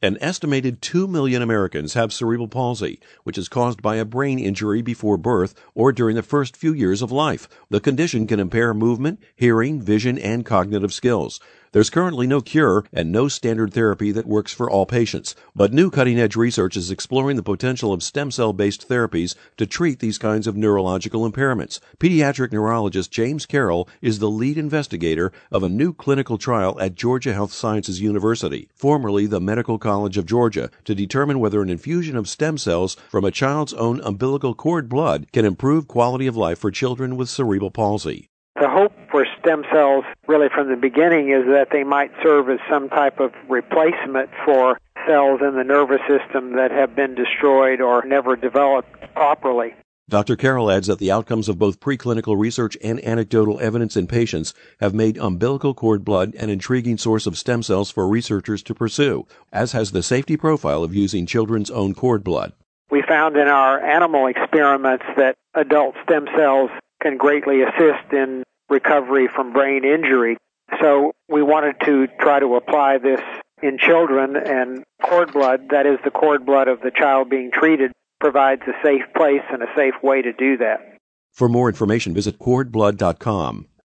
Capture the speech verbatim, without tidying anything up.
An estimated two million Americans have cerebral palsy, which is caused by a brain injury before birth or during the first few years of life. The condition can impair movement, hearing, vision, and cognitive skills. There's currently no cure and no standard therapy that works for all patients, but new cutting-edge research is exploring the potential of stem cell-based therapies to treat these kinds of neurological impairments. Pediatric neurologist James Carroll is the lead investigator of a new clinical trial at Georgia Health Sciences University, formerly the Medical College of Georgia, to determine whether an infusion of stem cells from a child's own umbilical cord blood can improve quality of life for children with cerebral palsy. The hope for stem cells, really from the beginning, is that they might serve as some type of replacement for cells in the nervous system that have been destroyed or never developed properly. Doctor Carroll adds that the outcomes of both preclinical research and anecdotal evidence in patients have made umbilical cord blood an intriguing source of stem cells for researchers to pursue, as has the safety profile of using children's own cord blood. We found in our animal experiments that adult stem cells can greatly assist in recovery from brain injury. So we wanted to try to apply this in children, and cord blood, that is the cord blood of the child being treated, provides a safe place and a safe way to do that. For more information, visit cord blood dot com.